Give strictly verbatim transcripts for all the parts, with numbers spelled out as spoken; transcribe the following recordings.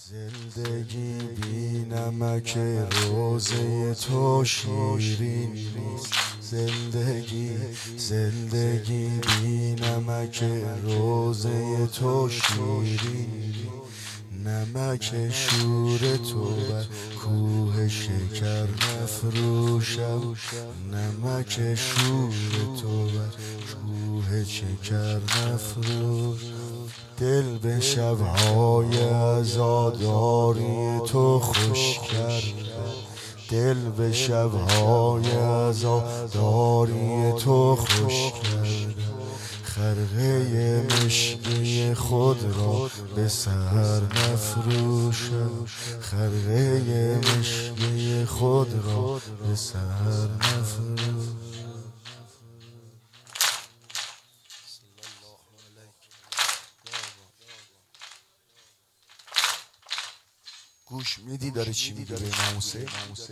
زندگی بی نمک روزه تو شیرین نیست. زندگی زندگی بی نمک روزه تو شیرین نیست. نمک شور تو بر کوه شکر نفروشم. نمک شور تو بر کوه شکر نفروش. دل به شبهای عزاداری تو خوش کردم. دل به شبهای عزاداری تو خوش کردم. خرقه مشکی خود را به سحر نفروشم. خرقه مشکی خود را به سحر نفروشم. گوش میدی داره چی میگه به ناموسه؟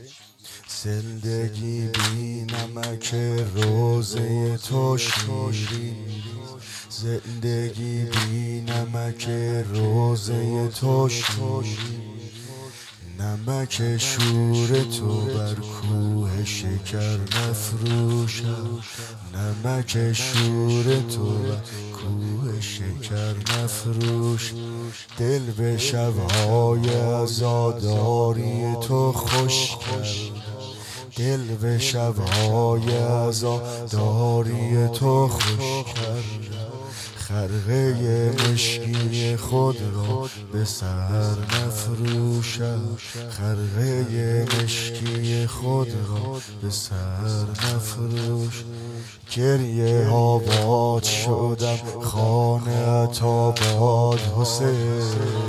زندگی بی نمک روزه تو شیرین. زندگی بی نمک روزه تو شیرین. نمک شور تو بر کوه شکر نفروشم. نمک شور تو بر کوه شکر نفروش. دل به شبهای عزاداری تو خوش کردم. دل به شبهای عزاداری تو خوش کردم. خرقه مشکی خود را به سحر نفروشم. خرقه مشکی خود را به سحر نفروش. گریه آباد شدم خانه تا باد حسین.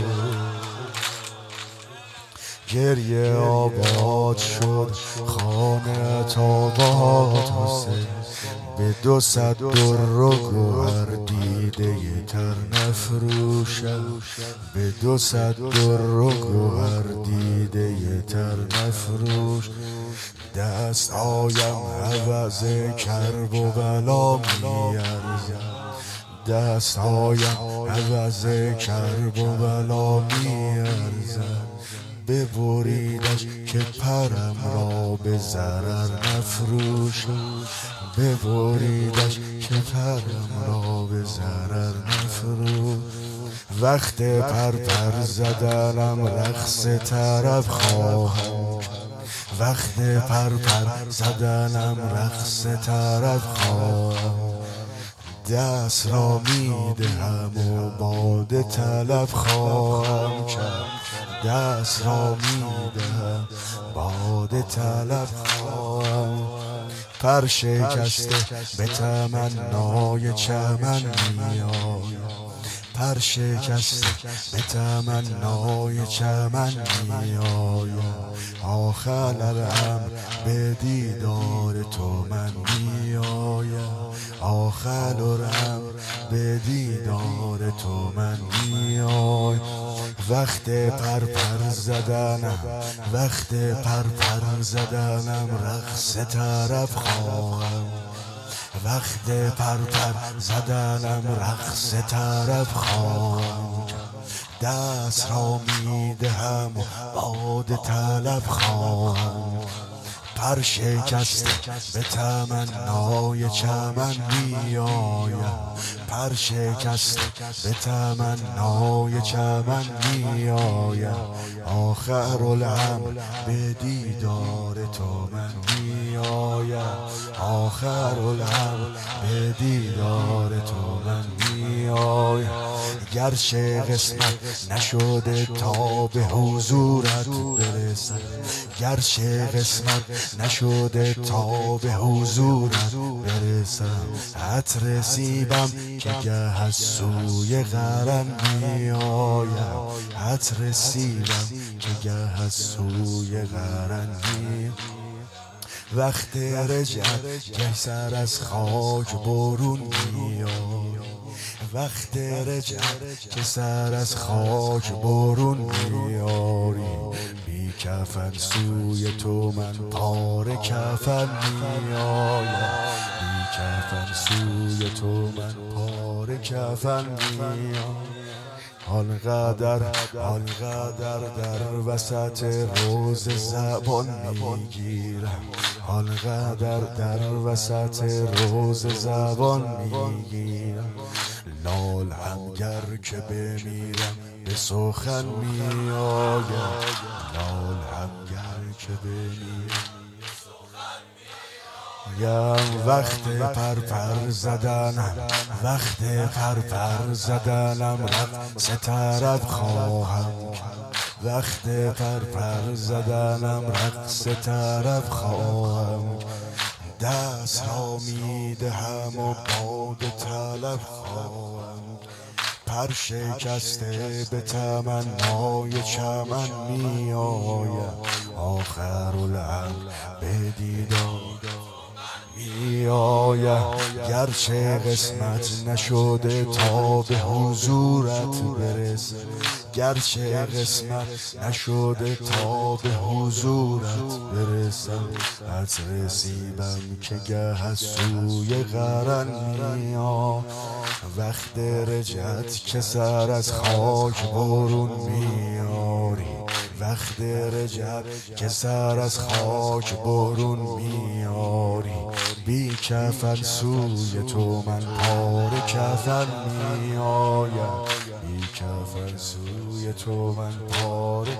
گریه آباد شد خانه تا باد حسین. به دو صد در و گوهر دیده تر نفروشم. به دو صد در و گوهر دیده تر نفروش. دست هایم عوض کرب و بلا میارزم. دست هایم عوض کرب و بلا میارزم. ببریدش که پرم را به ضرر نفروشم. ببریدش که پرم را به ضرر نفروش. وقت پر پر زدنم رقص طرب خواهم. وقت پر پر زدنم رقص طرب خواهم. دست را میدهم و باده طلب خواهم کرد. دست را میدهم باده طلب خواهم. پر شکسته به تمنای چمن میآیم. پر شکسته به تمنای چمن میآیم. آخر امر به دیدار تو من میآیم. آخر امر به دیدار تو من میآیم. وقت پر پر زدنم وقت پر پر زدنم رقص طرب خواهم. وقت پر پر زدنم رقص طرب خواهم. دست را میدهم و باده طلب خواهم. پر شکسته به تمنای چمن میآیم. پر شکسته به تمنای چمن میآیم. آخر الامر به دیدار تو من میآیم. آخر الامر به دیدار تو من میآیم. گرچه قسمت نشده تا به حضورت برسم. گرچه قسمت نشده تا به حضورت برسم. عطر سیبم که گه از سوی قرن میآیم. عطر سیبم که گه از سوی قرن میآیم. وقت رجعت که سر از خاک برون میآیم. وقت رجعت که سر از خاک برون میاری. بی کفن سوی تو من پاره کفن میآیم. بی کفن سوی تو من پاره کفن میآیم. آنقدر آنقدر در وسط روز زبان میگیرم، آنقدر در وسط روز زبان میگیرم. لال همگر که بمیرم به سخن میآیم، لال همگر که بمیرم یم. وقت پرپر زدنم وقت پرپر زدنم رقص طرب خواهم، وقت پرپر زدنم رقص طرب خواهم. دست را میدهم و باد طلب خواهم، پر شکسته به تمنای چمن میآیم. آخرالامر به دیدار میآیم، گرچه قسمت نشده تا به حضورت برسم، گرچه قسمت نشده تا به حضورت برسم. از رسیبم که گه از سوی قرن میام، وقت رجعت که سر از خاک برون میاری، وقت رجعت که سر از خاک برون میاری. بی کفن سوی تو من پاره کفن میآیم، بی کفن سوی تو من پاره.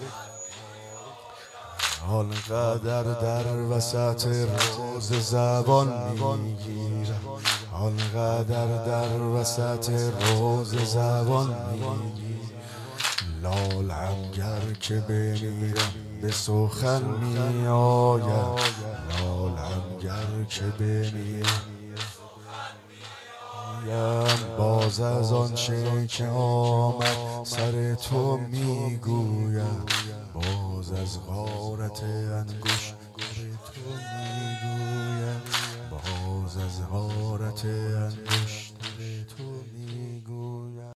آنقدر در وسط روز زبان میگیرم، آنقدر در وسط روز زبان میگیرم. لال همگر که بمیرم به سخن میآیم، لال همگر که بمیرم باز از آن چه که آمد سر تو میگویم، باز از غارت انگشت تو میگویم، باز از غارت انگشت تو میگویم.